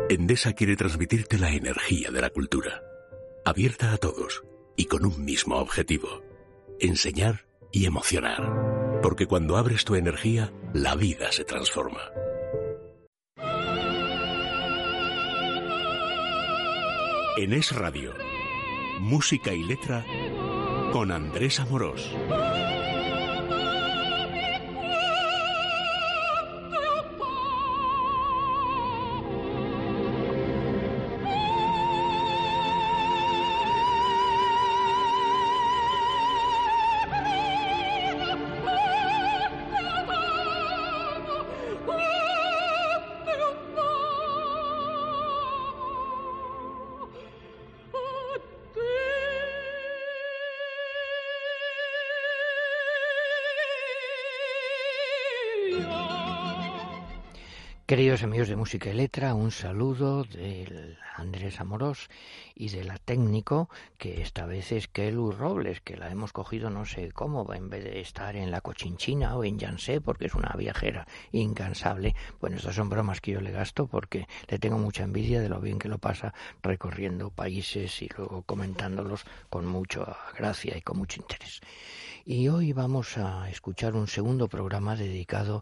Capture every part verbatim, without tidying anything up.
Endesa quiere transmitirte la energía de la cultura, abierta a todos y con un mismo objetivo: enseñar y emocionar. Porque cuando abres tu energía, la vida se transforma. En Es Radio, música y letra con Andrés Amorós. Queridos amigos de Música y Letra, un saludo del Andrés Amorós y de la técnico, que esta vez es Kelu Robles, que la hemos cogido no sé cómo, en vez de estar en la Cochinchina o en Llansé, porque es una viajera incansable. Bueno, estas son bromas que yo le gasto porque le tengo mucha envidia de lo bien que lo pasa recorriendo países y luego comentándolos con mucha gracia y con mucho interés. Y hoy vamos a escuchar un segundo programa dedicado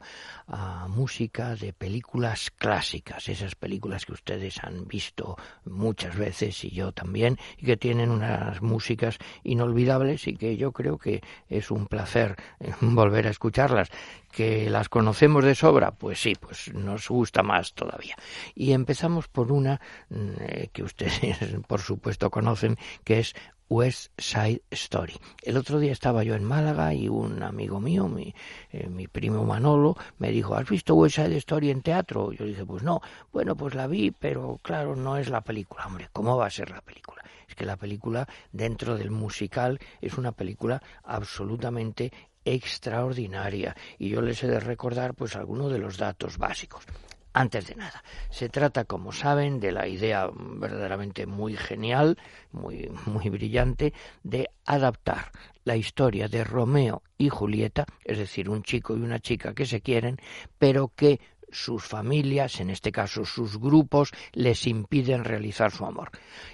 a música de películas clásicas, esas películas que ustedes han visto muchas veces y yo también, y que tienen unas músicas inolvidables y que yo creo que es un placer volver a escucharlas. ¿Que las conocemos de sobra? Pues sí, pues nos gusta más todavía. Y empezamos por una eh, que ustedes por supuesto conocen, que es West Side Story. El otro día estaba yo en Málaga y un amigo mío, mi, eh, mi primo Manolo, me dijo: ¿has visto West Side Story en teatro? Yo dije: pues no. Bueno, pues la vi, pero claro, no es la película. Hombre, ¿cómo va a ser la película? Es que la película, dentro del musical, es una película absolutamente extraordinaria. Y yo les he de recordar pues algunos de los datos básicos. Antes de nada, se trata, como saben, de la idea verdaderamente muy genial, muy, muy brillante, de adaptar la historia de Romeo y Julieta, es decir, un chico y una chica que se quieren, pero que sus familias, en este caso sus grupos, les impiden realizar su amor.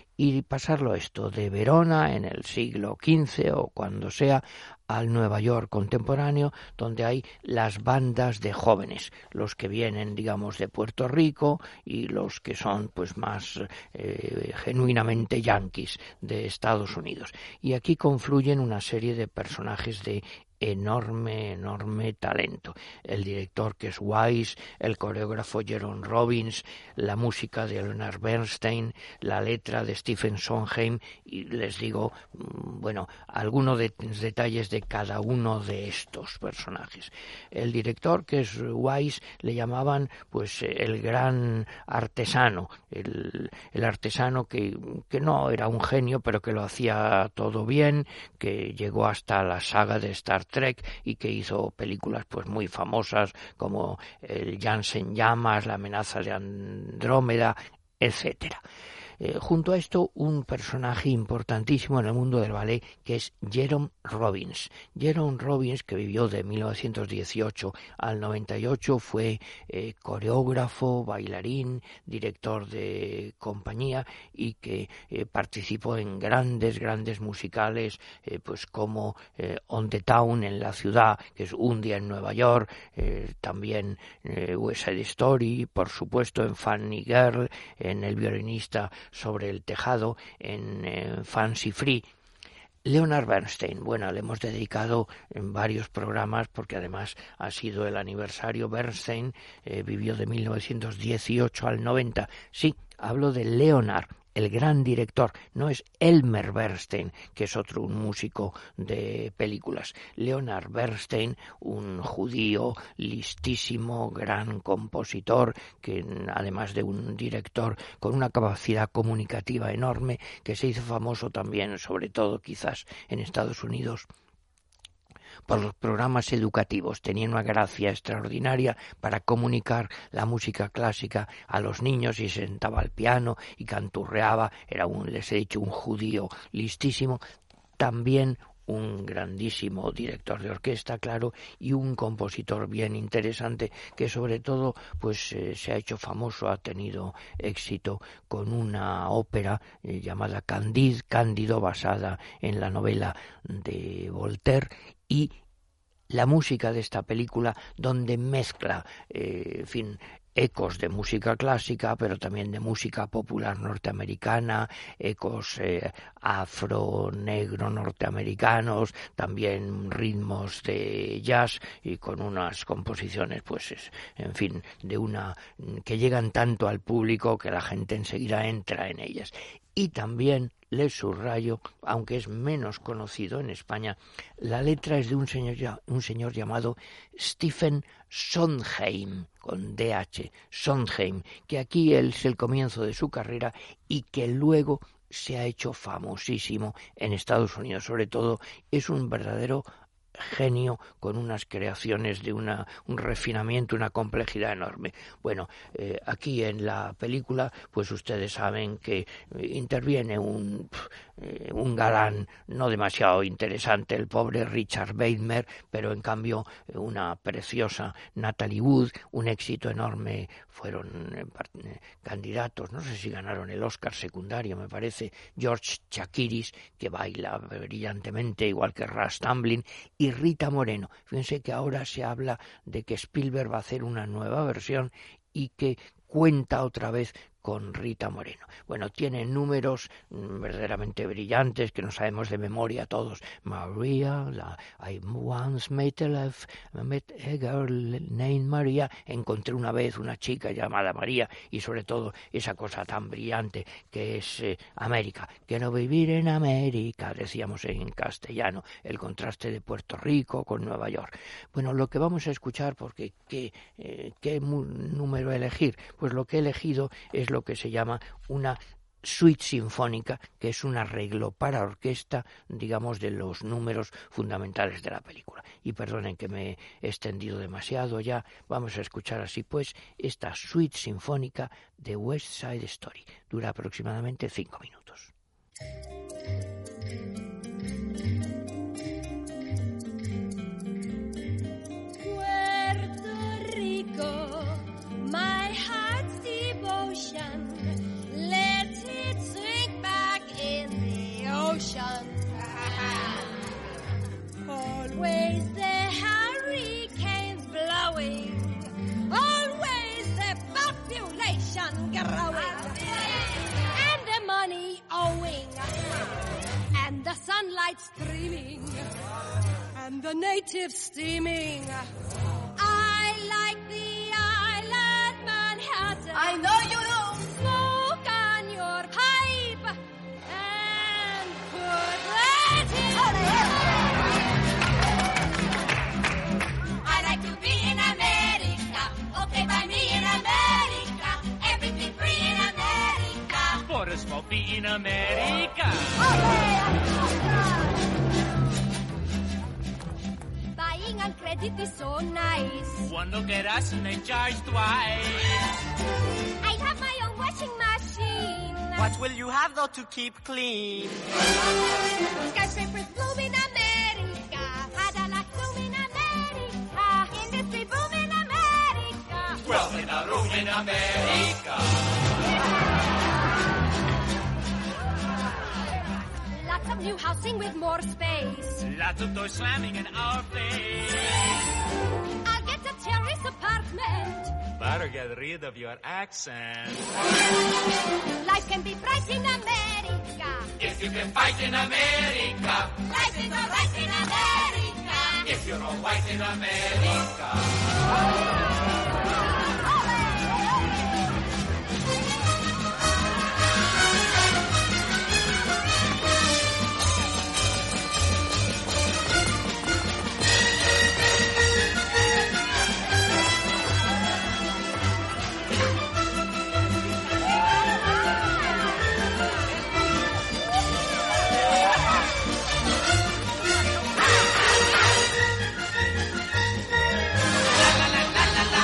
Y pasarlo esto de Verona en el siglo quince o cuando sea al Nueva York contemporáneo, donde hay las bandas de jóvenes, los que vienen, digamos, de Puerto Rico y los que son pues más eh, genuinamente yanquis de Estados Unidos. Y aquí confluyen una serie de personajes de enorme, enorme talento. El director, que es Wise, el coreógrafo Jerome Robbins, la música de Leonard Bernstein, la letra de Stephen Sondheim, y les digo, bueno, algunos de, detalles de cada uno de estos personajes. El director, que es Wise, le llamaban pues el gran artesano, el, el artesano que, que no era un genio, pero que lo hacía todo bien, que llegó hasta la saga de Star Trek y que hizo películas pues muy famosas como el Jansen Llamas, La amenaza de Andrómeda, etcétera. Eh, junto a esto, un personaje importantísimo en el mundo del ballet, que es Jerome Robbins. Jerome Robbins, que vivió de mil novecientos dieciocho al noventa y ocho, fue eh, coreógrafo, bailarín, director de compañía y que eh, participó en grandes, grandes musicales, eh, pues como eh, On the Town, en la ciudad, que es Un día en Nueva York, eh, también eh, West Side Story, por supuesto en Funny Girl, en El violinista sobre el tejado, en eh, Fancy Free. Leonard Bernstein, bueno, le hemos dedicado en varios programas porque además ha sido el aniversario. Bernstein eh, vivió de mil novecientos dieciocho al noventa. Sí, hablo de Leonard, el gran director, no es Elmer Bernstein, que es otro un músico de películas. Leonard Bernstein, un judío listísimo, gran compositor, que además de un director con una capacidad comunicativa enorme, que se hizo famoso también, sobre todo quizás en Estados Unidos, por los programas educativos. Tenía una gracia extraordinaria para comunicar la música clásica a los niños y se sentaba al piano y canturreaba. Era un, les he dicho, un judío listísimo. También un grandísimo director de orquesta, claro, y un compositor bien interesante que sobre todo pues eh, se ha hecho famoso, ha tenido éxito con una ópera eh, llamada Candide, Cándido, basada en la novela de Voltaire, y la música de esta película donde mezcla, eh, en fin, ecos de música clásica, pero también de música popular norteamericana, ecos eh, afro-negro norteamericanos, también ritmos de jazz y con unas composiciones, pues, en fin, de una que llegan tanto al público que la gente enseguida entra en ellas. Y también le subrayo, aunque es menos conocido en España, la letra es de un señor, un señor llamado Stephen Sondheim, con D H, Sondheim, que aquí es el comienzo de su carrera y que luego se ha hecho famosísimo en Estados Unidos. Sobre todo es un verdadero genio con unas creaciones de una, un refinamiento, una complejidad enorme. Bueno, eh, aquí en la película, pues ustedes saben que eh, interviene un, eh, un galán no demasiado interesante, el pobre Richard Bateman, pero en cambio eh, una preciosa Natalie Wood, un éxito enorme, fueron eh, candidatos, no sé si ganaron el Oscar secundario, me parece, George Chakiris, que baila brillantemente, igual que Russ Tamblyn, y Rita Moreno. Fíjense que ahora se habla de que Spielberg va a hacer una nueva versión y que cuenta otra vez con Rita Moreno. Bueno, tiene números mmm, verdaderamente brillantes que no sabemos de memoria todos. Maria, la, I once met a, love, met a girl named Maria. Encontré una vez una chica llamada María, y sobre todo esa cosa tan brillante que es eh, América. Quiero vivir en América, decíamos en castellano, el contraste de Puerto Rico con Nueva York. Bueno, lo que vamos a escuchar, porque ¿qué, eh, qué número elegir? Pues lo que he elegido es lo que se llama una suite sinfónica, que es un arreglo para orquesta, digamos, de los números fundamentales de la película. Y perdonen que me he extendido demasiado ya, vamos a escuchar así pues esta suite sinfónica de West Side Story. Dura aproximadamente cinco minutos. Puerto Rico, my heart's devotion, let it sink back in the ocean. Always the hurricanes blowing, always the population growing, and the money owing, and the sunlight streaming, and the natives steaming. I like the island Manhattan. I know you do. Smoke on your pipe and put that in. I like to be in America. Okay, by me in America. Everything free in America. For a smoke be in America. Buying on credit is so nice. One look at us and they charge twice. I have my own washing machine. What will you have though to keep clean? Skyscrapers bloom in America. Cadillac boom in America. Industry boom in America. Wealth in a room in America. Lots of new housing with more space. Lots of doors slamming in our face. I'll get a terrace apartment. Better get rid of your accent. Life can be bright in America. If you can fight in America. Life is alright in America. If you're all white in America. La la la la la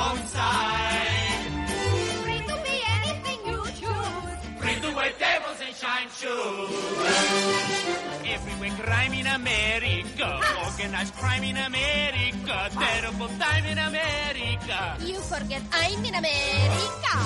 own side. Free to be anything you choose. Free to wear devils and shine shoes. Everywhere crime in America, organized crime in America, terrible time in America. You forget I'm in America.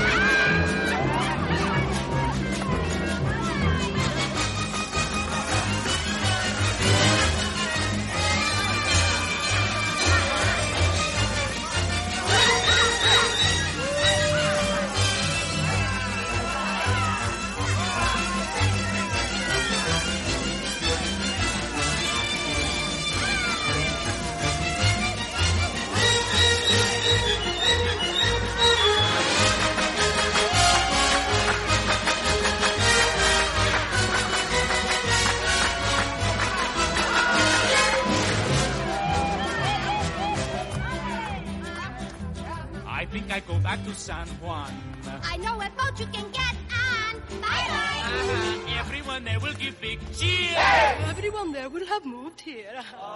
I think I go back to San Juan. I know a boat you can get on. Bye bye. Uh-huh. Everyone there will give big cheers. Everyone there will have moved here.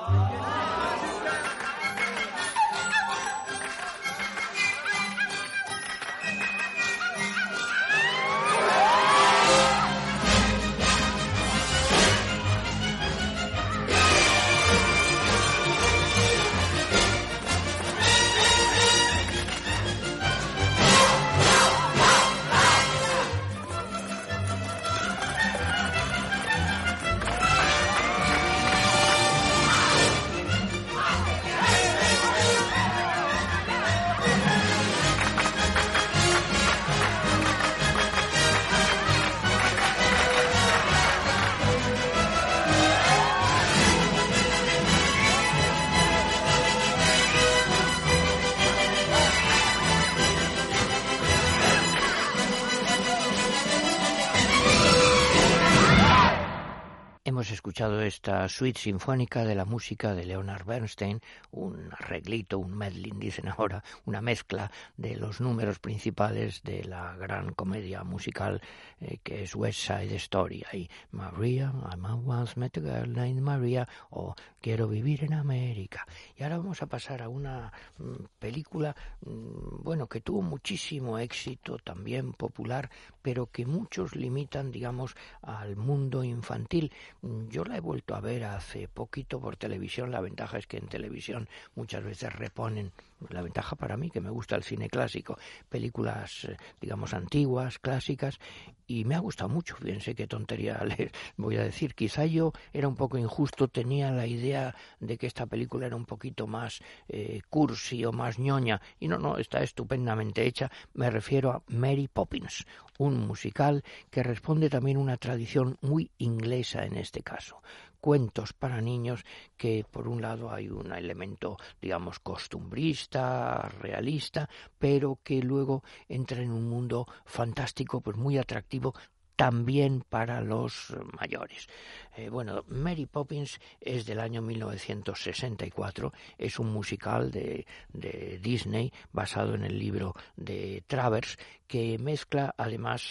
Hemos escuchado esta suite sinfónica de la música de Leonard Bernstein, un arreglito, un medley, dicen ahora, una mezcla de los números principales de la gran comedia musical eh, que es West Side Story. Hay Maria, I once met a girl named Maria, o Quiero vivir en América. Y ahora vamos a pasar a una mm, película, mm, bueno, que tuvo muchísimo éxito, también popular, pero que muchos limitan, digamos, al mundo infantil. Yo la he vuelto a ver hace poquito por televisión. La ventaja es que en televisión muchas veces reponen, la ventaja para mí, que me gusta el cine clásico, películas, digamos, antiguas, clásicas, y me ha gustado mucho. Fíjense qué tontería les voy a decir. Quizá yo era un poco injusto, tenía la idea de que esta película era un poquito más eh, cursi o más ñoña, y no, no, está estupendamente hecha. Me refiero a Mary Poppins, un musical que responde también a una tradición muy inglesa en este caso. Cuentos para niños que, por un lado, hay un elemento, digamos, costumbrista, realista, pero que luego entra en un mundo fantástico, pues muy atractivo, también para los mayores. Eh, bueno, Mary Poppins es del año mil novecientos sesenta y cuatro, es un musical de, de Disney basado en el libro de Travers, que mezcla además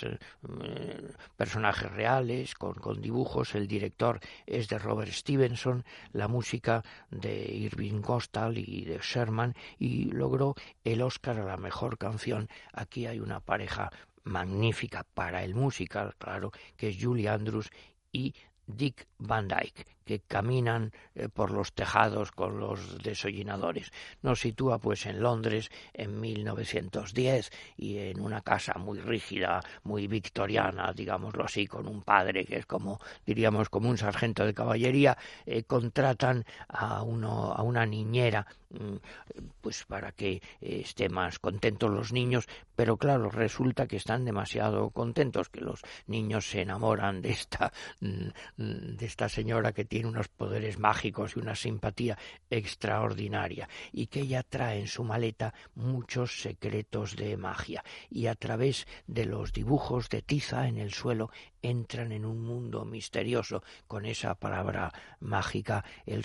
eh, personajes reales con, con dibujos. El director es de Robert Stevenson, la música de Irving Kostal y de Sherman, y logró el Oscar a la mejor canción. Aquí hay una pareja magnífica para el musical, claro, que es Julie Andrews y Dick Van Dyke, que caminan eh, por los tejados con los desollinadores. Nos sitúa pues en Londres en mil novecientos diez y en una casa muy rígida, muy victoriana, digámoslo así, con un padre que es como, diríamos, como un sargento de caballería. Eh, contratan a, uno, a una niñera pues para que eh, esté más contentos los niños, pero claro, resulta que están demasiado contentos, que los niños se enamoran de esta de esta señora que tiene unos poderes mágicos y una simpatía extraordinaria, y que ella trae en su maleta muchos secretos de magia, y a través de los dibujos de tiza en el suelo entran en un mundo misterioso con esa palabra mágica, el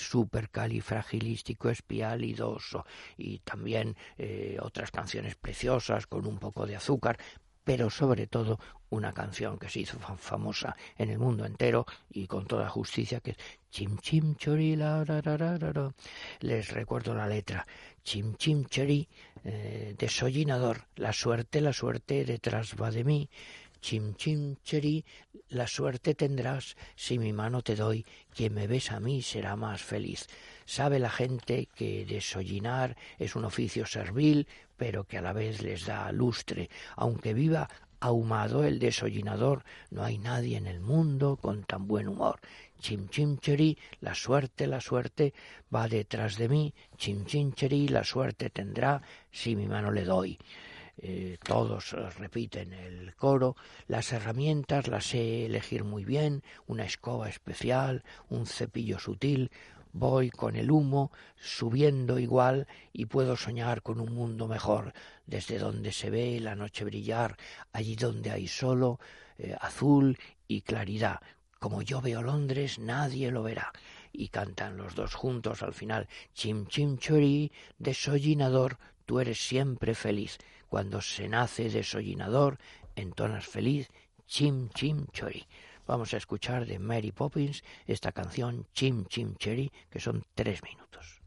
supercalifragilísticoespialidoso, y también eh, otras canciones preciosas con un poco de azúcar. pero sobre todo una canción que se hizo famosa en el mundo entero y con toda justicia, que es Chim Chim Chori la ra ra ra ra ra. Les recuerdo la letra. Chim Chim Chori, eh, desollinador, la suerte, la suerte detrás va de mí. Chim Chim Chori, la suerte tendrás si mi mano te doy, quien me besa a mí será más feliz. Sabe la gente que desollinar es un oficio servil, pero que a la vez les da lustre. Aunque viva ahumado el desollinador, no hay nadie en el mundo con tan buen humor. Chim Chim Chori, la suerte, la suerte va detrás de mí. Chim Chim Chori, la suerte tendrá si mi mano le doy. Eh, todos repiten el coro. Las herramientas las sé elegir muy bien, una escoba especial, un cepillo sutil. Voy con el humo subiendo igual y puedo soñar con un mundo mejor, desde donde se ve la noche brillar, allí donde hay solo eh, azul y claridad. Como yo veo Londres, nadie lo verá. Y cantan los dos juntos al final. Chim Chim Chori, desollinador, tú eres siempre feliz. Cuando se nace desollinador, entonas feliz, Chim Chim Chori. Vamos a escuchar de Mary Poppins esta canción Chim Chim Chori, que son tres minutos.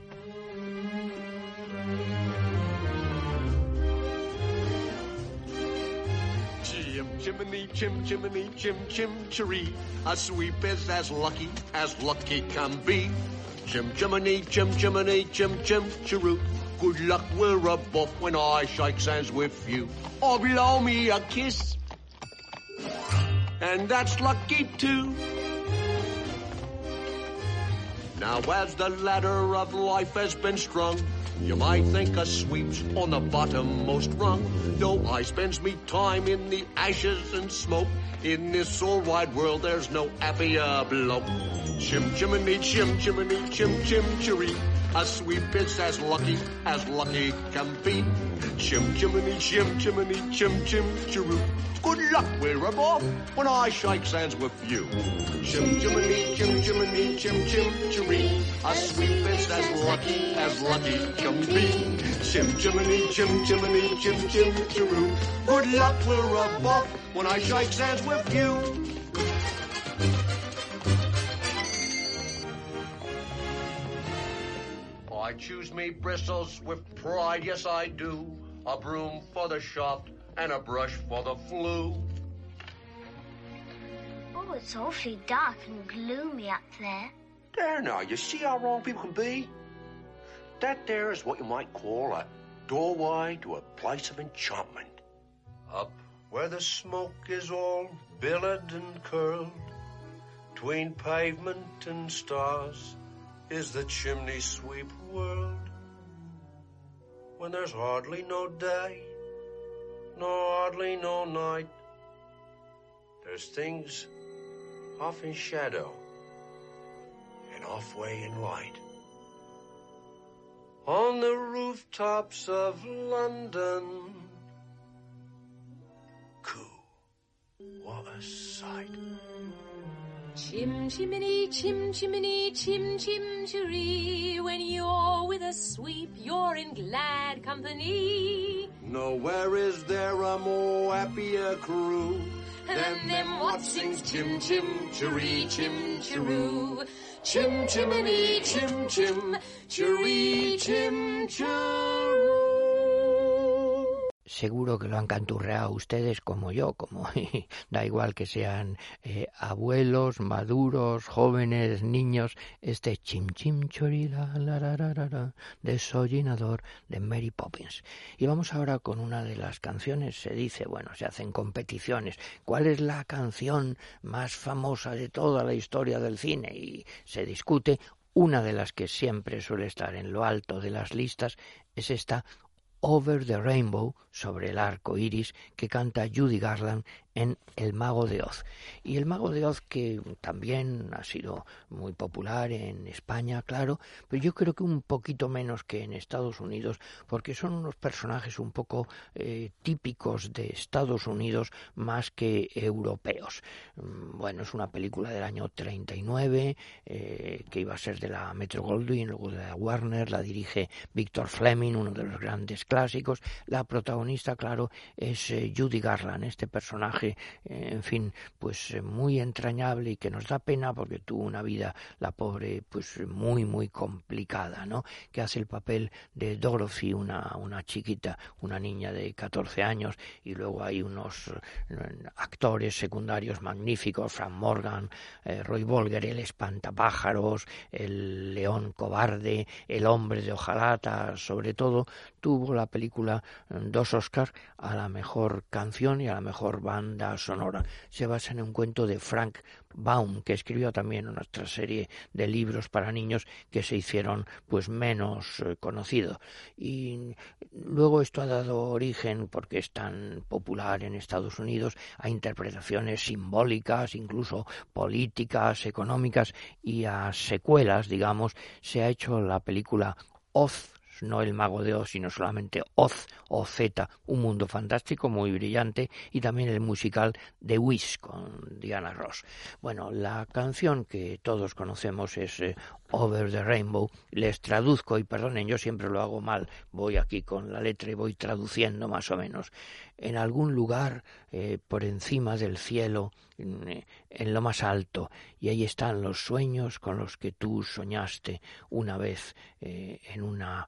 Chim chimney, chim chimney, chim chim chiree. A sweep is as lucky as lucky can be. Chim chimney, chim chimney, chim chim chiroo. Good luck will rub off when I shake hands with you. Or blow me a kiss, and that's lucky too. Now as the ladder of life has been strung, you might think a sweep's on the bottommost rung. No, I spends me time in the ashes and smoke. In this all wide world there's no happier bloke. Chim chimney, chim chimney, chim chim chiree. A sweep is as lucky as lucky can be. Chim chimney, chim chimney, chim chim chiroo. Good luck we'll rub off when I shake hands with you. Chim chimney, chim chimney, chim chim chiree. A sweep is as lucky as lucky can be. Chim chimney, chim chimney, chim chim chiroo. Good luck we'll rub off when I shake hands with you. I choose me bristles with pride, yes I do. A broom for the shaft and a brush for the flue. Oh, it's awfully dark and gloomy up there. There now, you see how wrong people can be? That there is what you might call a doorway to a place of enchantment. Up where the smoke is all billowed and curled, between pavement and stars, is the chimney sweep world. When there's hardly no day, nor hardly no night, there's things off in shadow and off way in light. On the rooftops of London, coo, what a sight. Chim chimney, chim chimney, chim chim chiree. When you're with a sweep, you're in glad company. Nowhere is there a more happier crew than them what sings chim chim chiree, chim chiroo. Chim chimney, chim chim chiree, chim chiroo. Seguro que lo han canturreado ustedes como yo, como da igual que sean eh, abuelos, maduros, jóvenes, niños. Este chim chim chori la la la la la la desollinador de Mary Poppins. Y vamos ahora con una de las canciones. Se dice, bueno, se hacen competiciones. ¿Cuál es la canción más famosa de toda la historia del cine? Y se discute. Una de las que siempre suele estar en lo alto de las listas es esta Over the Rainbow, sobre el arco iris, que canta Judy Garland en El Mago de Oz. Y El Mago de Oz, que también ha sido muy popular en España, claro, pero yo creo que un poquito menos que en Estados Unidos, porque son unos personajes un poco eh, típicos de Estados Unidos más que europeos. Bueno, es una película del año treinta y nueve, eh, que iba a ser de la Metro-Goldwyn, luego de la Warner, la dirige Victor Fleming, uno de los grandes clásicos. La protagonista, claro, es eh, Judy Garland, este personaje en fin, pues muy entrañable y que nos da pena porque tuvo una vida, la pobre, pues muy, muy complicada, ¿no? Que hace el papel de Dorothy, una, una chiquita, una niña de catorce años, y luego hay unos actores secundarios magníficos, Frank Morgan, eh, Roy Bolger, el espantapájaros, el león cobarde, el hombre de hojalata, sobre todo, tuvo la película dos Oscars a la mejor canción y a la mejor banda sonora. Se basa en un cuento de Frank Baum, que escribió también una otra serie de libros para niños que se hicieron pues menos eh, conocidos. Y luego esto ha dado origen, porque es tan popular en Estados Unidos, a interpretaciones simbólicas, incluso políticas, económicas, y a secuelas, digamos. Se ha hecho la película Oz, no El Mago de Oz, sino solamente Oz, O Z, un mundo fantástico, muy brillante, y también el musical The Wiz con Diana Ross. Bueno, la canción que todos conocemos es eh, Over the Rainbow. Les traduzco, y perdonen, yo siempre lo hago mal, voy aquí con la letra y voy traduciendo más o menos. En algún lugar eh, por encima del cielo, en, en lo más alto, y ahí están los sueños con los que tú soñaste una vez eh, en una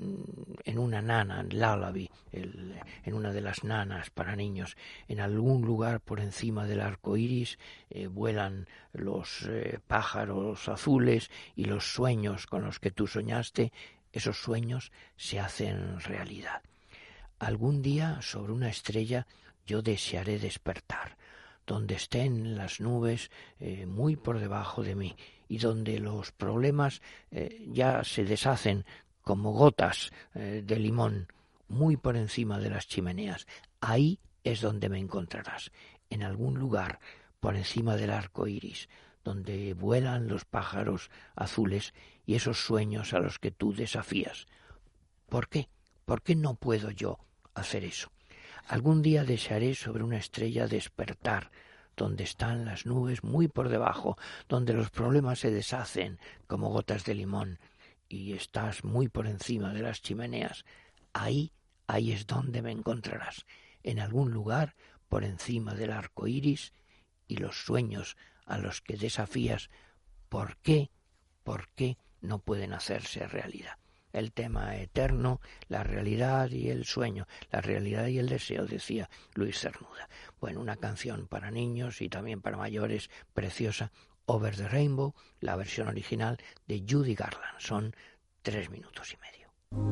en una nana, en Lullaby, el, en una de las nanas para niños. En algún lugar por encima del arco iris eh, vuelan los eh, pájaros azules, y los sueños con los que tú soñaste, esos sueños se hacen realidad. Algún día sobre una estrella yo desearé despertar, donde estén las nubes eh, muy por debajo de mí, y donde los problemas eh, ya se deshacen como gotas eh, de limón muy por encima de las chimeneas. Ahí es donde me encontrarás, en algún lugar por encima del arco iris, donde vuelan los pájaros azules y esos sueños a los que tú desafías. ¿Por qué? ¿Por qué no puedo yo hacer eso? Algún día desearé sobre una estrella despertar, donde están las nubes muy por debajo, donde los problemas se deshacen como gotas de limón, y estás muy por encima de las chimeneas. Ahí, ahí es donde me encontrarás, en algún lugar por encima del arco iris, y los sueños a los que desafías, ¿por qué? ¿Por qué no pueden hacerse realidad? El tema eterno, la realidad y el sueño, la realidad y el deseo, decía Luis Cernuda. Bueno, una canción para niños y también para mayores, preciosa, Over the Rainbow, la versión original de Judy Garland. Son tres minutos y medio.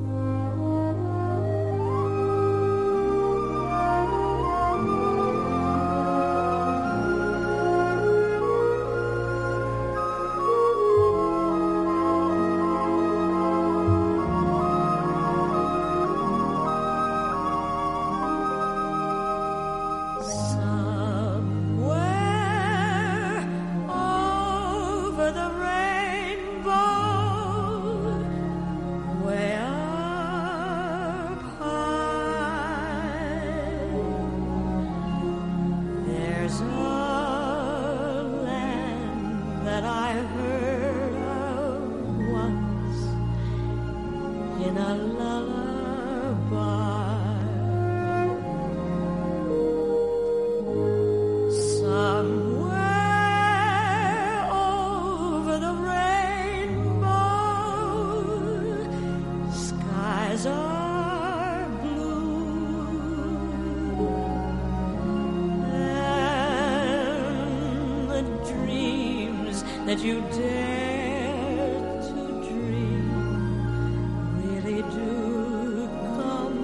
That you dare to dream really do come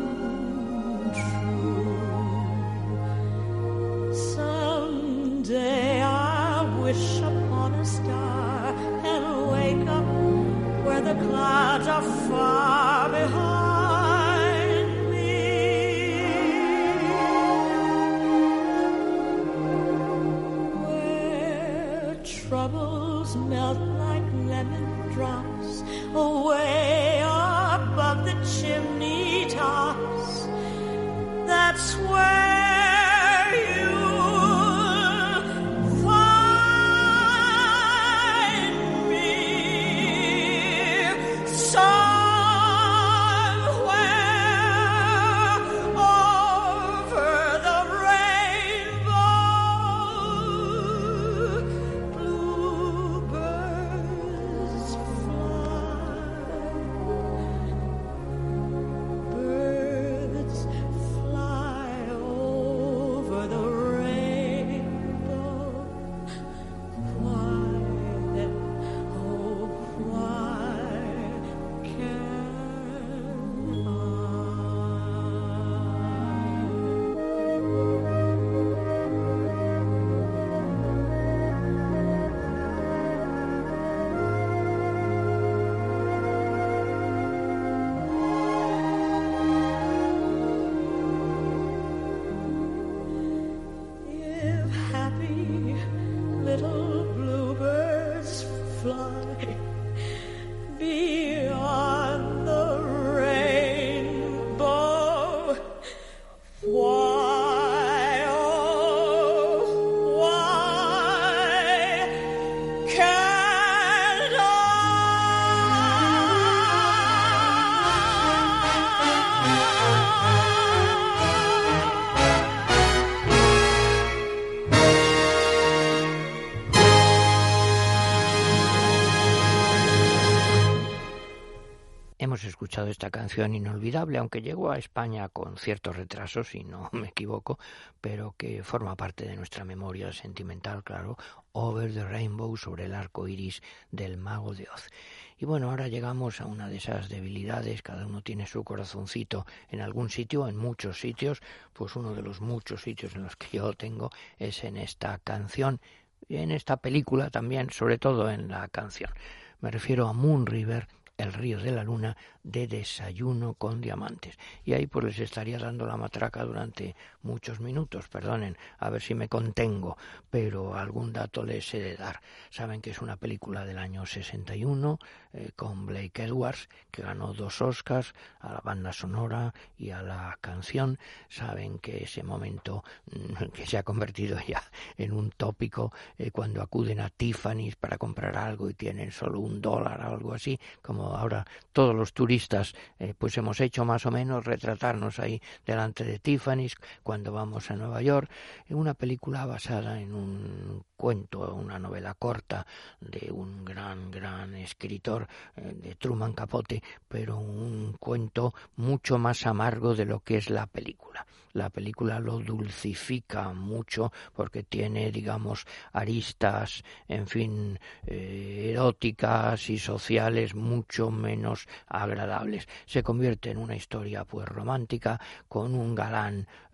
true. Someday I'll wish upon a star and wake up where the clouds are far behind me. clouds melt like lemon drops away above the chimney tops. That's where you'll find me. So hemos escuchado esta canción inolvidable, aunque llegó a España con ciertos retrasos, si no me equivoco, pero que forma parte de nuestra memoria sentimental, claro, Over the Rainbow, sobre el arco iris del Mago de Oz. Y bueno, ahora llegamos a una de esas debilidades, cada uno tiene su corazoncito en algún sitio, en muchos sitios, pues uno de los muchos sitios en los que yo tengo es en esta canción, y en esta película también, sobre todo en la canción. Me refiero a Moon River, El río de la luna, de Desayuno con diamantes. Y ahí pues les estaría dando la matraca durante muchos minutos, perdonen, a ver si me contengo, pero algún dato les he de dar. Saben que es una película del año sesenta y uno, eh, con Blake Edwards, que ganó dos Oscars, a la banda sonora y a la canción. Saben que ese momento mmm, que se ha convertido ya en un tópico, eh, cuando acuden a Tiffany's para comprar algo y tienen solo un dólar o algo así, como ahora todos los turistas eh, pues hemos hecho más o menos, retratarnos ahí delante de Tiffany's cuando vamos a Nueva York. Una película basada en un cuento, una novela corta de un gran, gran escritor, eh, de Truman Capote, pero un cuento mucho más amargo de lo que es la película. La película lo dulcifica mucho porque tiene, digamos, aristas, en fin, eh, eróticas y sociales mucho menos agradables. Se convierte en una historia pues romántica con un galán eh,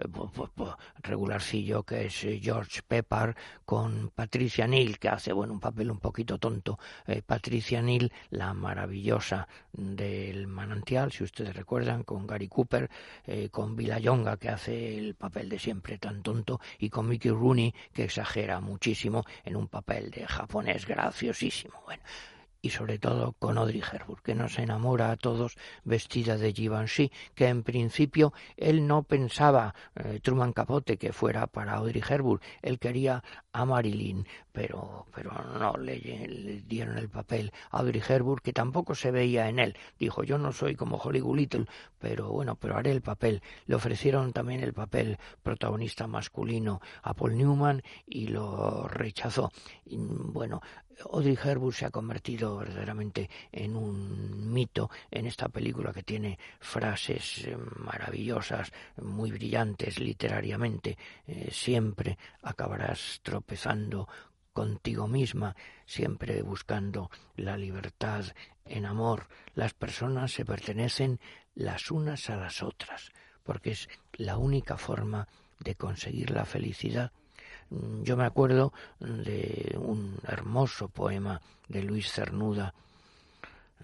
regularcillo que es George Peppard, con Patricia Neal, que hace bueno un papel un poquito tonto. Eh, Patricia Neal, la maravillosa del Manantial, si ustedes recuerdan, con Gary Cooper, eh, con Villayonga, que hace el papel de siempre tan tonto, y con Mickey Rooney, que exagera muchísimo en un papel de japonés graciosísimo. Bueno, y sobre todo con Audrey Hepburn, que nos enamora a todos vestida de Givenchy, que en principio él no pensaba, eh, Truman Capote, que fuera para Audrey Hepburn. Él quería a Marilyn, pero pero no le, le dieron el papel a Audrey Hepburn, que tampoco se veía en él. Dijo, yo no soy como Hollywood Little, pero bueno, pero haré el papel. Le ofrecieron también el papel protagonista masculino a Paul Newman y lo rechazó. Y, bueno, Audrey Hepburn se ha convertido verdaderamente en un mito en esta película, que tiene frases maravillosas, muy brillantes literariamente. Eh, siempre acabarás tropezando contigo misma, siempre buscando la libertad en amor. Las personas se pertenecen las unas a las otras, porque es la única forma de conseguir la felicidad. Yo me acuerdo de un hermoso poema de Luis Cernuda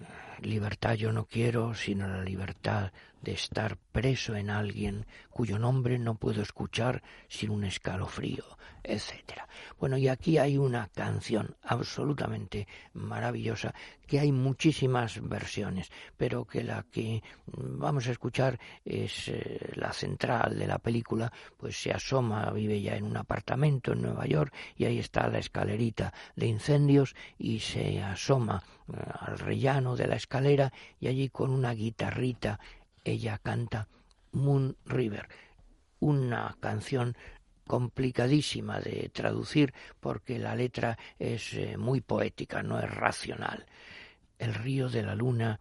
libertad yo no quiero, sino la libertad de estar preso en alguien cuyo nombre no puedo escuchar sin un escalofrío, etcétera. Bueno, y aquí hay una canción absolutamente maravillosa, que hay muchísimas versiones, pero que la que vamos a escuchar es eh, la central de la película. Pues se asoma, vive ya en un apartamento en Nueva York, y ahí está la escalerita de incendios, y se asoma eh, al rellano de la escalera, y allí con una guitarrita ella canta Moon River, una canción complicadísima de traducir porque la letra es eh, muy poética, no es racional. El río de la luna,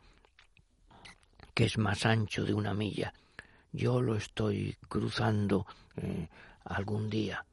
que es más ancho de una milla, yo lo estoy cruzando eh, algún día,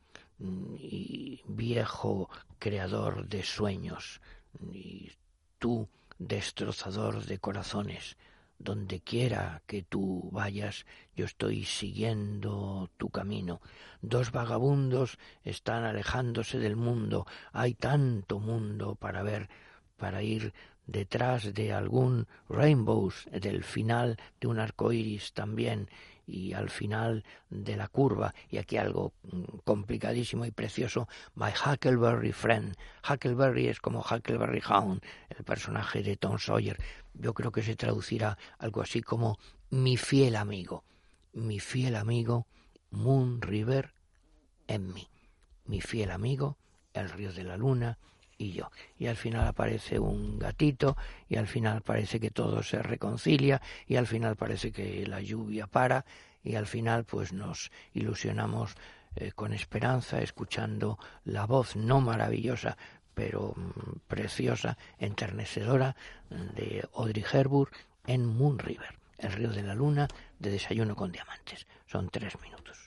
y viejo creador de sueños, y tú destrozador de corazones, donde quiera que tú vayas, yo estoy siguiendo tu camino. Dos vagabundos están alejándose del mundo. Hay tanto mundo para ver, para ir detrás de algún rainbows, del final de un arco iris también, y al final de la curva, y aquí algo complicadísimo y precioso, My Huckleberry Friend. Huckleberry es como Huckleberry Hound, el personaje de Tom Sawyer. Yo creo que se traducirá algo así como mi fiel amigo. Mi fiel amigo, Moon River en mí. Mi fiel amigo, el río de la luna y yo. Y al final aparece un gatito, y al final parece que todo se reconcilia, y al final parece que la lluvia para, y al final pues nos ilusionamos eh, con esperanza, escuchando la voz no maravillosa, pero mm, preciosa, enternecedora, de Audrey Hepburn en Moon River, el río de la luna, de Desayuno con Diamantes. Son tres minutos.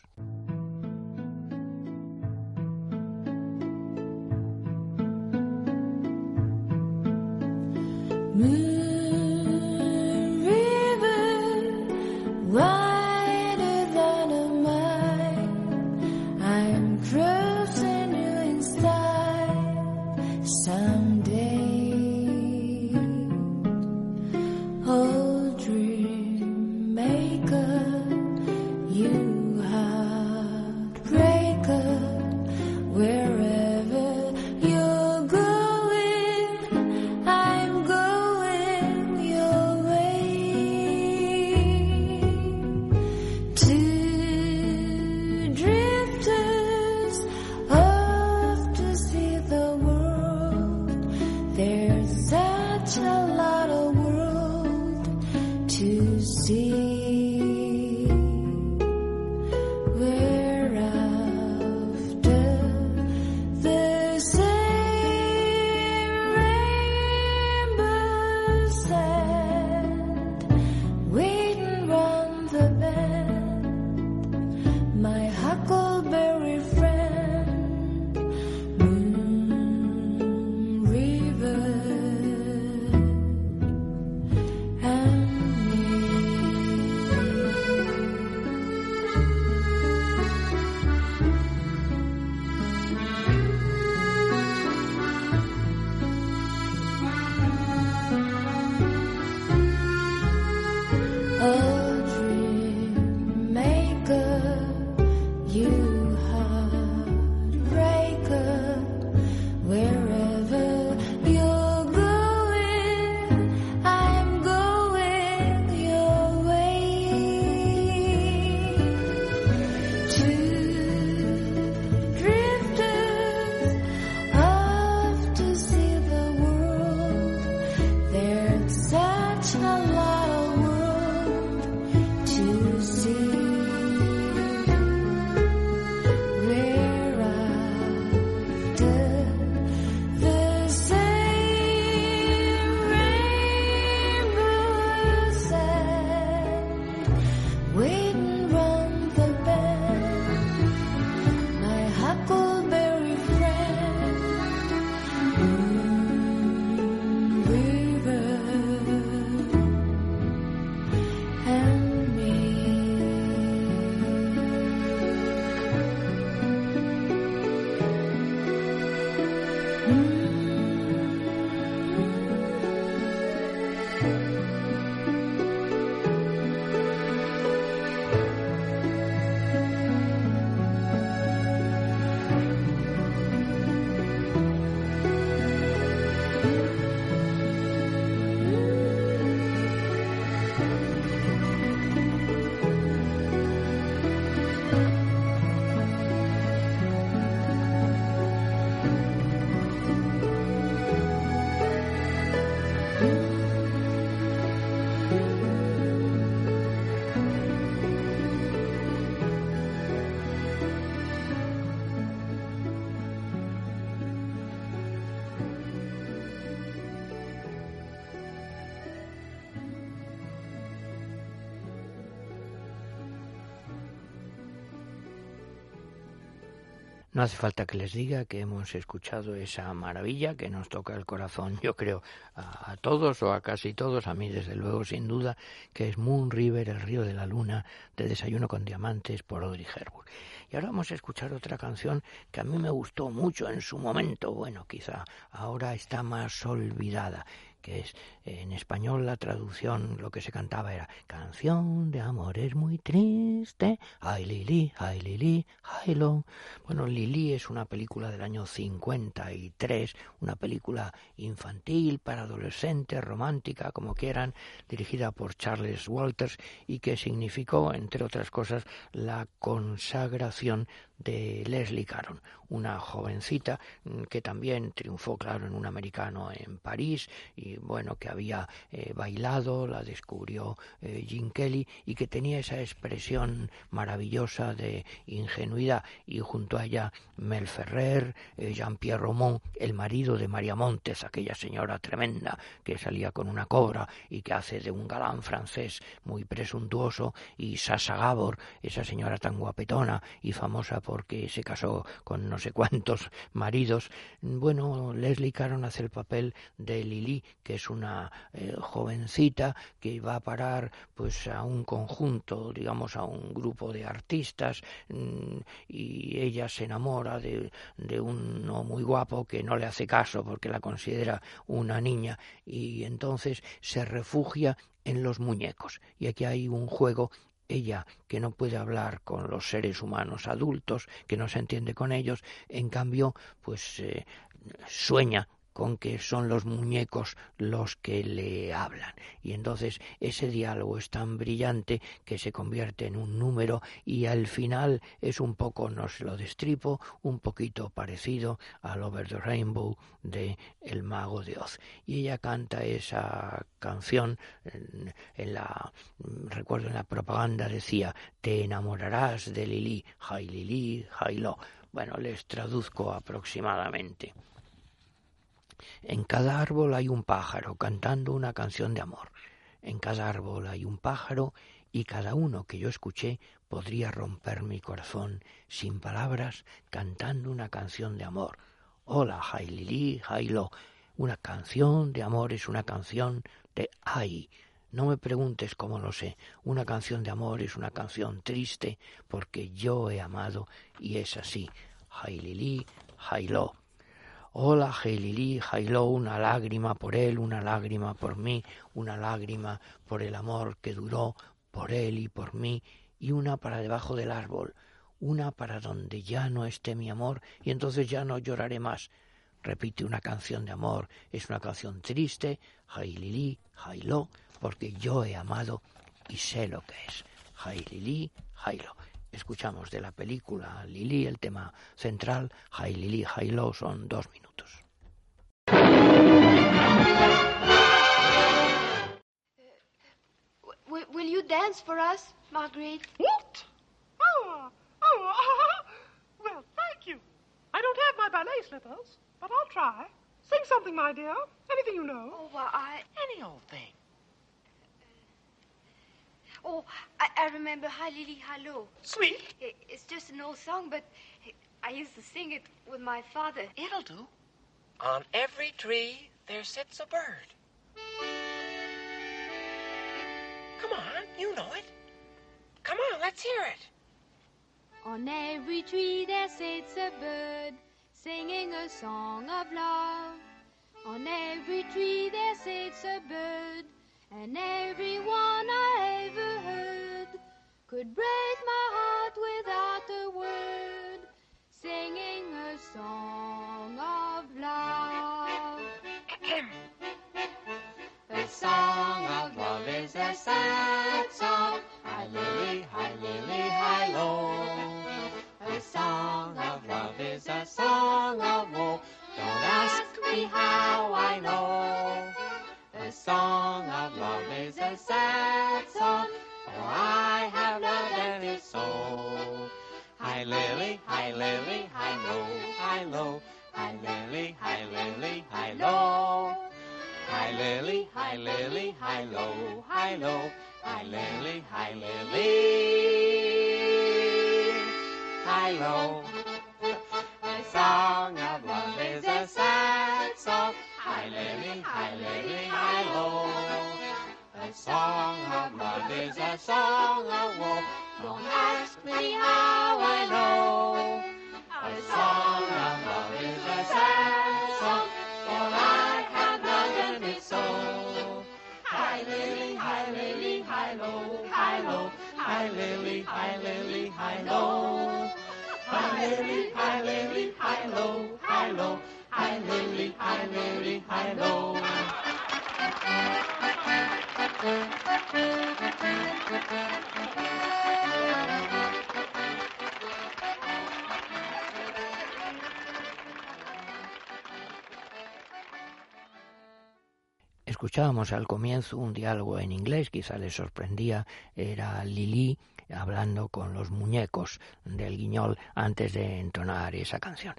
Moon River, wider than a mile, I'm cruising you in style someday. Oh, dream maker, you heartbreaker, wherever you're going, I'm going your way. Two drifters off to see the world. There's such a lot of world to see. We're after the same rainbow sand, waiting round the bend. My huckleberry friend, Moon River and oh, dream maker, you have No hace falta que les diga que hemos escuchado esa maravilla que nos toca el corazón, yo creo, a, a todos o a casi todos, a mí desde luego sin duda, que es Moon River, el río de la luna, de Desayuno con Diamantes por Audrey Hepburn. Y ahora vamos a escuchar otra canción que a mí me gustó mucho en su momento, bueno, quizá ahora está más olvidada, que es en español la traducción, lo que se cantaba era canción de amor es muy triste, ay Lili, ay Lili, ay lo. Bueno, Lili es una película del año cincuenta y tres, una película infantil para adolescentes, romántica, como quieran, dirigida por Charles Walters y que significó, entre otras cosas, la consagración de Leslie Caron, una jovencita que también triunfó, claro, en un americano en París y bueno, que había eh, bailado, la descubrió eh, Gene Kelly y que tenía esa expresión maravillosa de ingenuidad y junto a ella Mel Ferrer, eh, Jean-Pierre Romont, el marido de María Montes, aquella señora tremenda que salía con una cobra y que hace de un galán francés muy presuntuoso, y Sasha Gabor, esa señora tan guapetona y famosa porque se casó con no sé cuántos maridos. Bueno, Leslie Caron hace el papel de Lili, que es una eh, jovencita que va a parar pues a un conjunto, digamos a un grupo de artistas, mmm, y ella se enamora de, de uno muy guapo que no le hace caso porque la considera una niña y entonces se refugia en los muñecos. Y aquí hay un juego. Ella, que no puede hablar con los seres humanos adultos, que no se entiende con ellos, en cambio, pues eh, sueña con que son los muñecos los que le hablan. Y entonces ese diálogo es tan brillante que se convierte en un número y al final es un poco, no se lo destripo, un poquito parecido al Over the Rainbow de El Mago de Oz. Y ella canta esa canción, en, en la, recuerdo en la propaganda decía, te enamorarás de Lili, Jai Lili, Jai Lo. Bueno, les traduzco aproximadamente. En cada árbol hay un pájaro cantando una canción de amor. En cada árbol hay un pájaro y cada uno que yo escuché podría romper mi corazón sin palabras cantando una canción de amor. Hola, Jai Lili, Jai Lo. Una canción de amor es una canción de ay. No me preguntes cómo lo sé. Una canción de amor es una canción triste porque yo he amado y es así. Jai Lili, Jai Lo. Hola, Jai Lili, Jai Lo, una lágrima por él, una lágrima por mí, una lágrima por el amor que duró, por él y por mí, y una para debajo del árbol, una para donde ya no esté mi amor, y entonces ya no lloraré más. Repite, una canción de amor, es una canción triste, Jai Lili, Jai Lo, porque yo he amado y sé lo que es. Jai Lili, Jai Lo. Escuchamos de la película Lili, el tema central, Jai Lili, Jai Lo, son dos minutos. W- will you dance for us, Marguerite? What? Oh, oh, oh, well, thank you. I don't have my ballet slippers, but I'll try. Sing something, my dear. Anything you know. Oh, well, I... Any old thing. Oh, I, I remember Hi Lili, Hi Lo. Sweet. It, it's just an old song, but I used to sing it with my father. It'll do. On every tree there sits a bird. Come on, you know it. Come on, let's hear it. On every tree there sits a bird, singing a song of love. On every tree there sits a bird, and every one I ever heard could break my heart without a word, singing a song of love. The song of love is a sad song. Hi Lili, hi Lili, hi lo. The song of love is a song of woe. Don't ask me how I know. The song of love is a sad song, for I have loved and it's so. Hi Lili, hi Lili, hi lo, hi lo. Hi Lili, hi Lili, hi lo. Hi Lili, hi Lili, hi lo, hi lo. Hi Lili, hi Lili, hi lo. song of love is a sad song. Hi, lily, hi, lily, hi, lo. A song of love is a song of woe. Don't ask me how I know. A song of love is a sad song, for I have not done it so. Hi, lily, hi, lily, hi, lo, hi, lo. Hi, lily, hi, lily, hi, lo. Hi, lily, hi, lily, hi, lo, hi, lo. Hi, lily, hi, lily, hi, lo. Escuchábamos al comienzo un diálogo en inglés, quizá les sorprendía, era Lili hablando con los muñecos del Guiñol antes de entonar esa canción.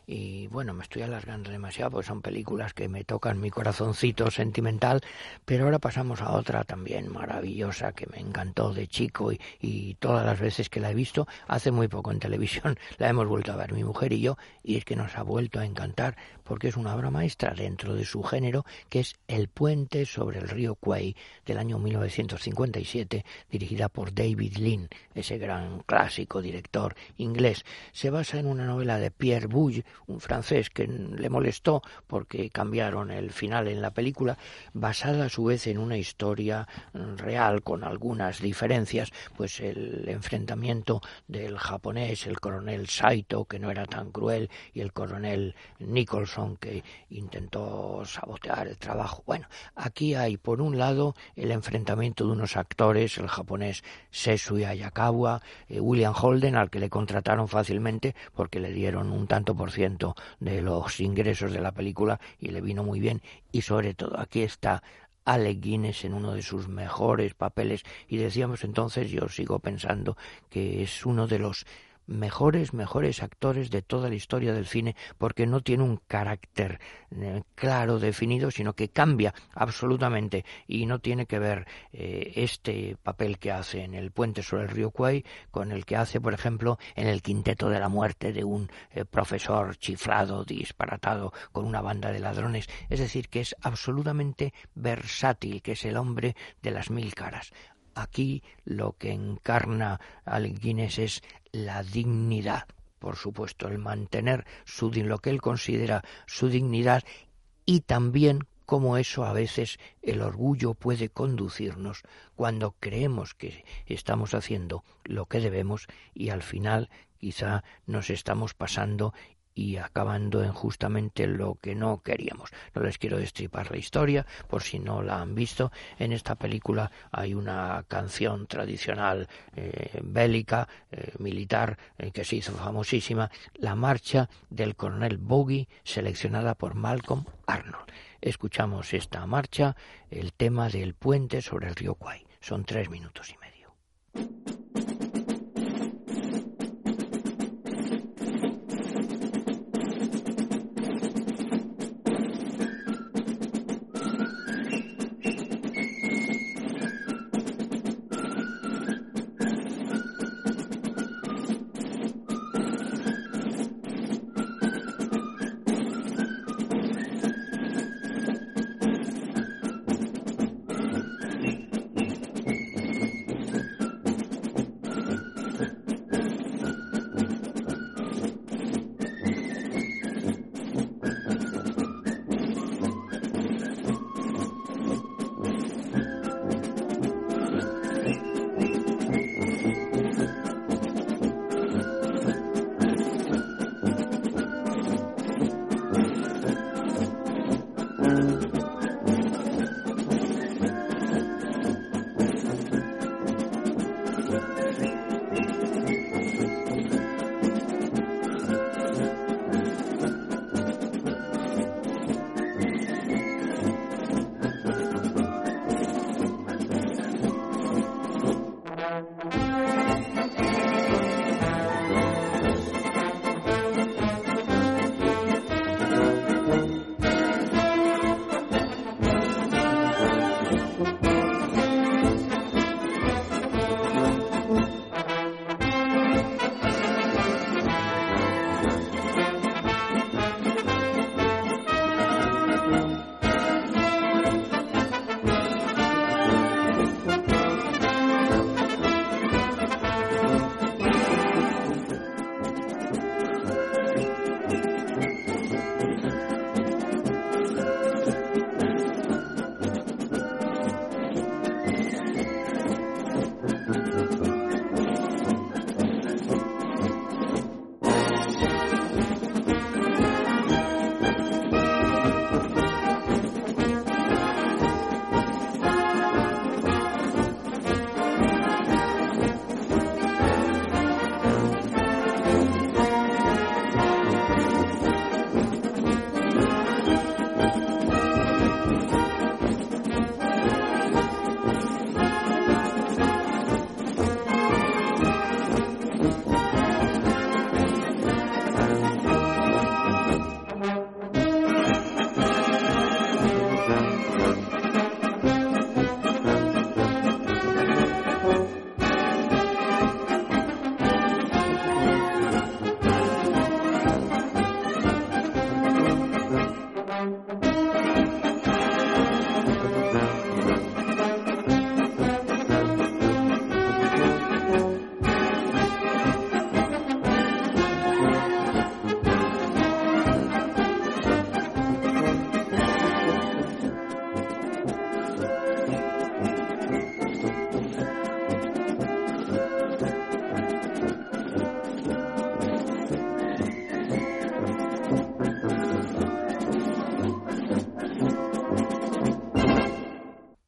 Y bueno, me estoy alargando demasiado porque son películas que me tocan mi corazoncito sentimental, pero ahora pasamos a otra también maravillosa que me encantó de chico y, y todas las veces que la he visto, hace muy poco en televisión, la hemos vuelto a ver mi mujer y yo, y es que nos ha vuelto a encantar porque es una obra maestra dentro de su género, que es El puente sobre el río Kwai, del año mil novecientos cincuenta y siete, dirigida por David Lean, ese gran clásico director inglés. Se basa en una novela de Pierre Boulle, un francés que le molestó porque cambiaron el final en la película, basada a su vez en una historia real con algunas diferencias, pues el enfrentamiento del japonés, el coronel Saito, que no era tan cruel, y el coronel Nicholson, que intentó sabotear el trabajo. Bueno, aquí hay por un lado el enfrentamiento de unos actores, el japonés Sessue Hayakawa, eh, William Holden, al que le contrataron fácilmente porque le dieron un tanto por ciento de los ingresos de la película y le vino muy bien, y sobre todo aquí está Alec Guinness en uno de sus mejores papeles, y decíamos entonces, yo sigo pensando que es uno de los mejores, mejores actores de toda la historia del cine, porque no tiene un carácter eh, claro, definido, sino que cambia absolutamente, y no tiene que ver eh, este papel que hace en El puente sobre el río Kwai con el que hace, por ejemplo, en El quinteto de la muerte, de un eh, profesor chiflado, disparatado, con una banda de ladrones. Es decir, que es absolutamente versátil, que es el hombre de las mil caras. Aquí lo que encarna Alec Guinness es la dignidad, por supuesto, el mantener su, lo que él considera su dignidad, y también cómo eso a veces el orgullo puede conducirnos cuando creemos que estamos haciendo lo que debemos y al final quizá nos estamos pasando y acabando en justamente lo que no queríamos. No les quiero destripar la historia por si no la han visto. En esta película hay una canción tradicional eh, bélica, eh, militar, eh, que se hizo famosísima, la marcha del coronel Bogey, seleccionada por Malcolm Arnold. Escuchamos esta marcha, el tema del puente sobre el río Kwai. Son tres minutos y medio.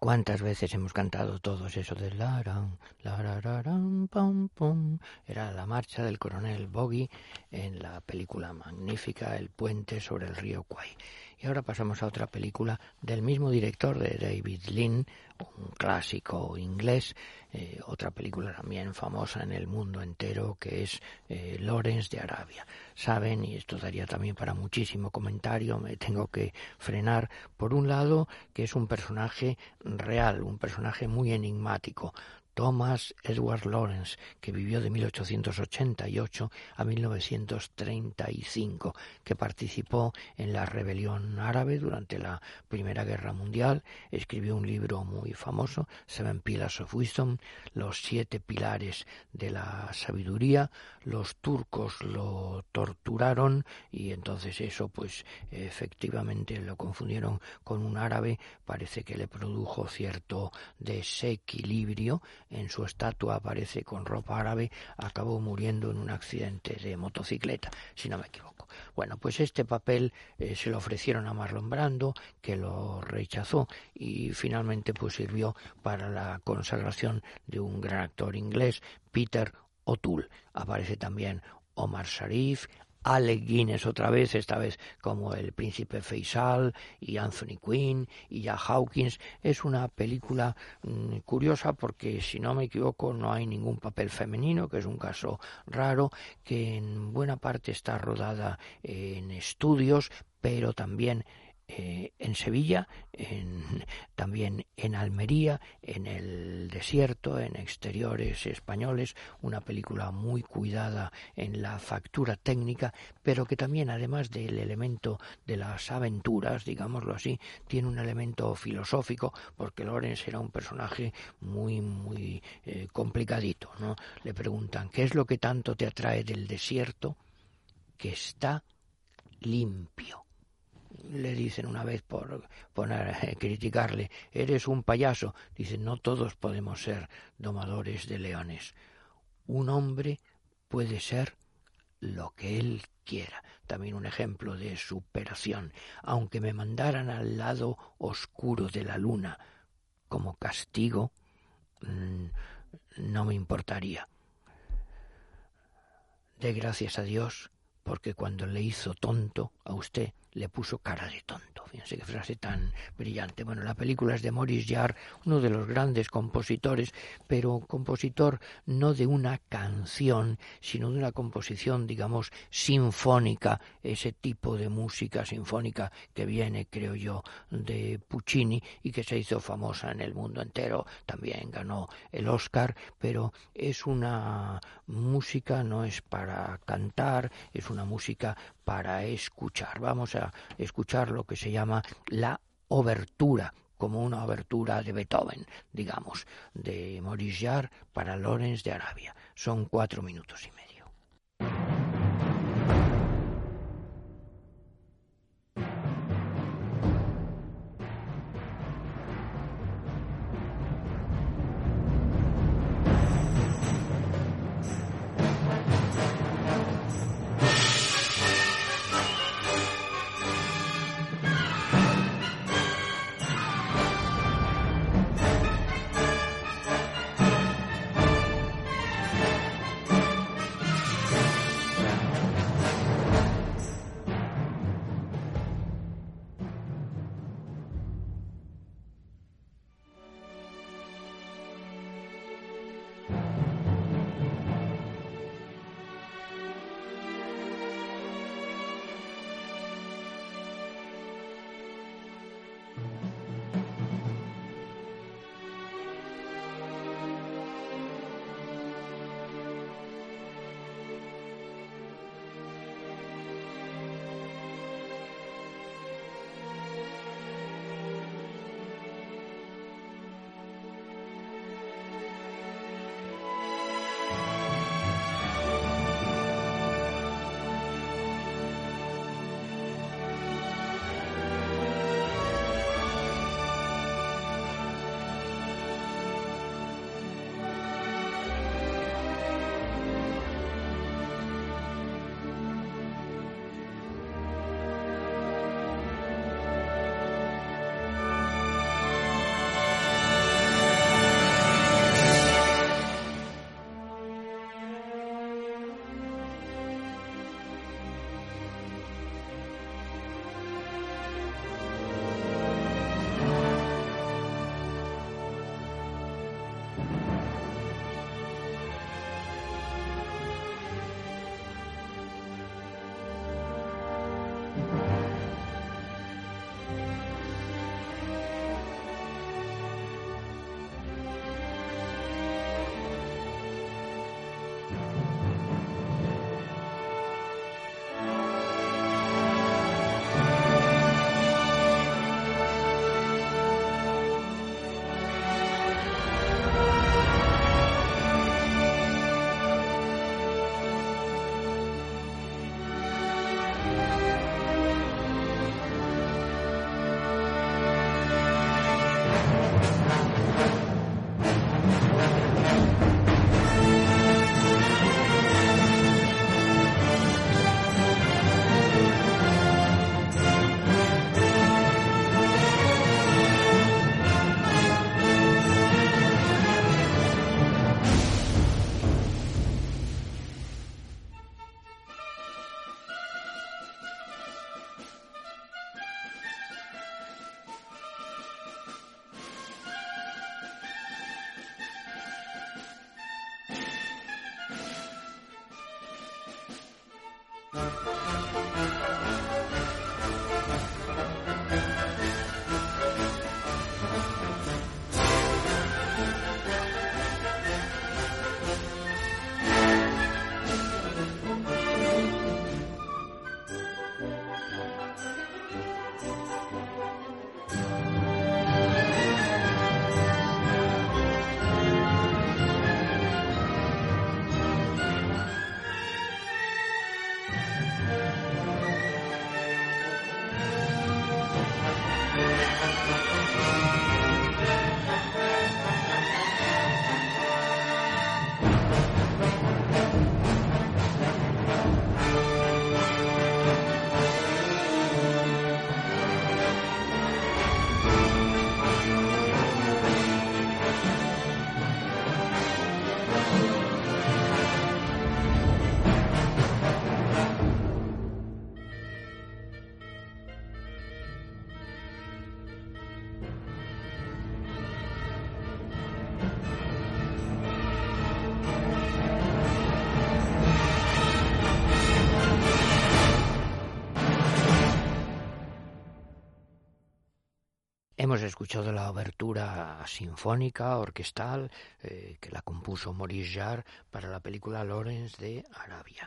¿Cuántas veces hemos cantado todos eso de laran, larararam, pam, pum? Era la marcha del coronel Bogey en la película magnífica El puente sobre el río Kwai. Y ahora pasamos a otra película del mismo director, de David Lean, un clásico inglés, eh, otra película también famosa en el mundo entero, que es eh, Lawrence de Arabia. Saben, y esto daría también para muchísimo comentario, me tengo que frenar, por un lado, que es un personaje real, un personaje muy enigmático, Thomas Edward Lawrence, que vivió de mil ochocientos ochenta y ocho a mil novecientos treinta y cinco, que participó en la rebelión árabe durante la Primera Guerra Mundial, escribió un libro muy famoso, Seven Pillars of Wisdom, los siete pilares de la sabiduría. Los turcos lo torturaron y entonces eso pues efectivamente lo confundieron con un árabe, parece que le produjo cierto desequilibrio. En su estatua aparece con ropa árabe, acabó muriendo en un accidente de motocicleta, si no me equivoco. Bueno, pues este papel eh, se lo ofrecieron a Marlon Brando, que lo rechazó, y finalmente pues sirvió para la consagración de un gran actor inglés, Peter O'Toole. Aparece también Omar Sharif, Alec Guinness otra vez, esta vez como el príncipe Faisal, y Anthony Quinn y Jack Hawkins. Es una película mmm, curiosa porque, si no me equivoco, no hay ningún papel femenino, que es un caso raro, que en buena parte está rodada en estudios, pero también Eh, en Sevilla, en, también en Almería, en el desierto, en exteriores españoles, una película muy cuidada en la factura técnica, pero que también, además del elemento de las aventuras, digámoslo así, tiene un elemento filosófico, porque Lawrence era un personaje muy, muy eh, complicadito, ¿no? Le preguntan, ¿qué es lo que tanto te atrae del desierto? Que está limpio. Le dicen una vez por poner, eh, criticarle, eres un payaso. Dicen, no todos podemos ser domadores de leones. Un hombre puede ser lo que él quiera. También un ejemplo de superación. Aunque me mandaran al lado oscuro de la luna como castigo, mmm, no me importaría. Dé gracias a Dios, porque cuando le hizo tonto a usted, le puso cara de tonto. Fíjense qué frase tan brillante. Bueno, la película es de Maurice Jarre, uno de los grandes compositores, pero compositor no de una canción, sino de una composición, digamos, sinfónica, ese tipo de música sinfónica que viene, creo yo, de Puccini y que se hizo famosa en el mundo entero. También ganó el Oscar, pero es una música, no es para cantar, es una música para escuchar. Vamos a escuchar lo que se llama la obertura, como una obertura de Beethoven, digamos, de Maurice Jarre para Lawrence de Arabia. Son cuatro minutos y medio. Hemos escuchado la obertura sinfónica, orquestal, eh, que la compuso Maurice Jarre para la película Lawrence de Arabia.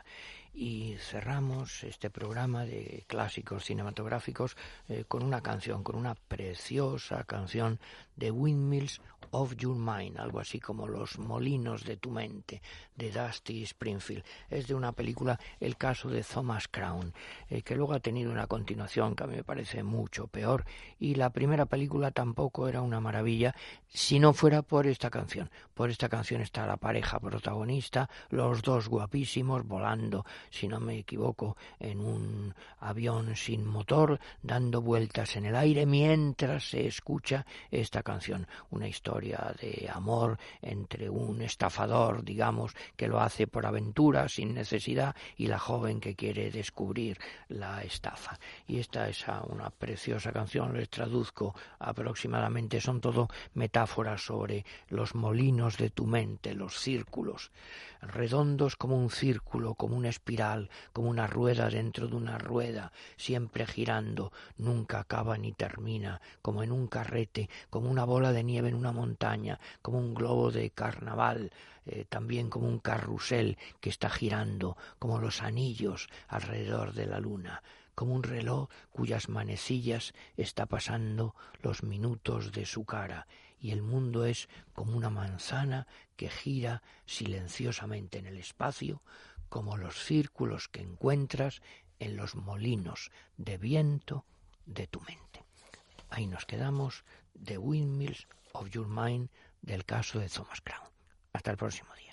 Y cerramos este programa de clásicos cinematográficos eh, con una canción, con una preciosa canción de Windmills of Your Mind, algo así como Los molinos de tu mente, de Dusty Springfield. Es de una película, El caso de Thomas Crown, eh, que luego ha tenido una continuación que a mí me parece mucho peor, y la primera película tampoco era una maravilla si no fuera por esta canción. Por esta canción está la pareja protagonista, los dos guapísimos, volando, si no me equivoco, en un avión sin motor, dando vueltas en el aire mientras se escucha esta canción. Una historia de amor entre un estafador, digamos, que lo hace por aventura, sin necesidad, y la joven que quiere descubrir la estafa. Y esta es una preciosa canción, les traduzco aproximadamente, son todo metáforas sobre los molinos de tu mente, los círculos, redondos como un círculo, como una espiral, como una rueda dentro de una rueda, siempre girando, nunca acaba ni termina, como en un carrete, como una bola de nieve en una montaña, como un globo de carnaval, eh, también como un carrusel que está girando, como los anillos alrededor de la luna, como un reloj cuyas manecillas está pasando los minutos de su cara, y el mundo es como una manzana que gira silenciosamente en el espacio, como los círculos que encuentras en los molinos de viento de tu mente. Ahí nos quedamos, de Windmills of Your Mind, del caso de Thomas Crown. Hasta el próximo día.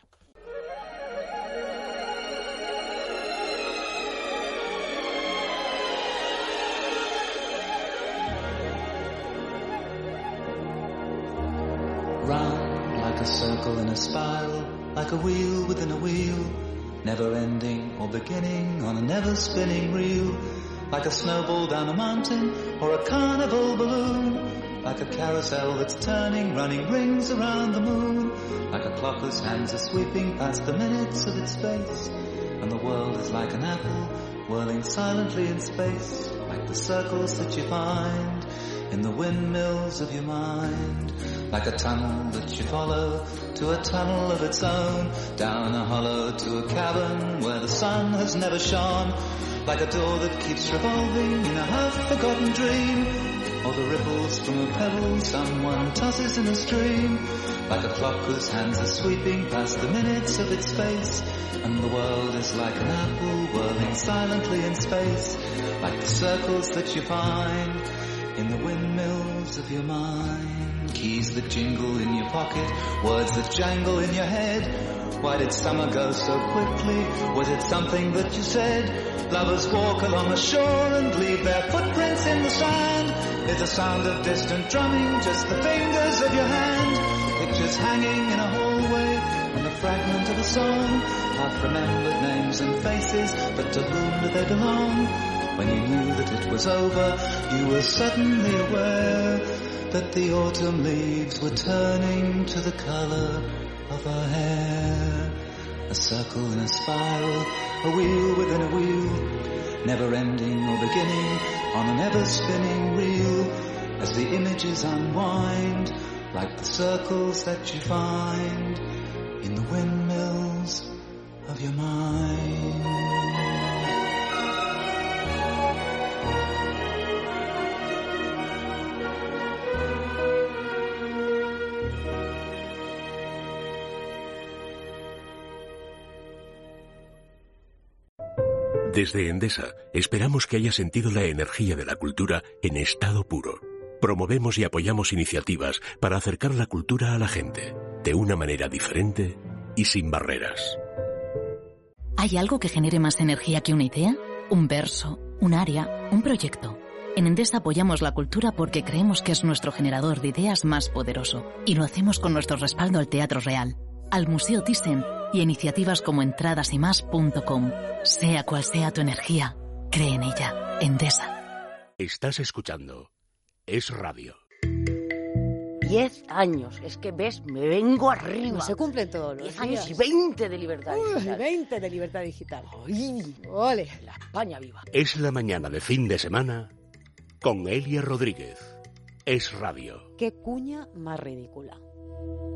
Round like a circle in a spiral, like a wheel within a wheel, never ending or beginning on a never spinning reel, like a snowball down a mountain or a carnival balloon, like a carousel that's turning, running rings around the moon, like a clock whose hands are sweeping past the minutes of its space, and the world is like an apple whirling silently in space, like the circles that you find in the windmills of your mind, like a tunnel that you follow to a tunnel of its own, down a hollow to a cavern where the sun has never shone, like a door that keeps revolving in a half-forgotten dream, or the ripples from a pebble someone tosses in a stream, like a clock whose hands are sweeping past the minutes of its face, and the world is like an apple whirling silently in space, like the circles that you find in the windmills of your mind. Keys that jingle in your pocket, words that jangle in your head. Why did summer go so quickly? Was it something that you said? Lovers walk along the shore and leave their footprints in the sand. Is the sound of distant drumming just the fingers of your hand? Pictures hanging in a hallway and a fragment of a song. Half-remembered names and faces, but to whom do they belong? When you knew that it was over, you were suddenly aware that the autumn leaves were turning to the color of her hair. A circle in a spiral, a wheel within a wheel, never ending or beginning on an ever-spinning reel, as the images unwind like the circles that you find in the windmills of your mind. Desde Endesa, esperamos que haya sentido la energía de la cultura en estado puro. Promovemos y apoyamos iniciativas para acercar la cultura a la gente, de una manera diferente y sin barreras. ¿Hay algo que genere más energía que una idea? ¿Un verso? ¿Un área? ¿Un proyecto? En Endesa apoyamos la cultura porque creemos que es nuestro generador de ideas más poderoso. Y lo hacemos con nuestro respaldo al Teatro Real, al Museo Thyssen y a iniciativas como entradas y más punto com. Sea cual sea tu energía, cree en ella. Endesa. Estás escuchando Es Radio. Diez años, es que ves, me vengo arriba. No se cumplen todos los Diez días. años y veinte de libertad Uy, digital. veinte de libertad digital. ¡Ay! ¡Ole! La España viva. Es la mañana de fin de semana con Elia Rodríguez. Es Radio. ¡Qué cuña más ridícula!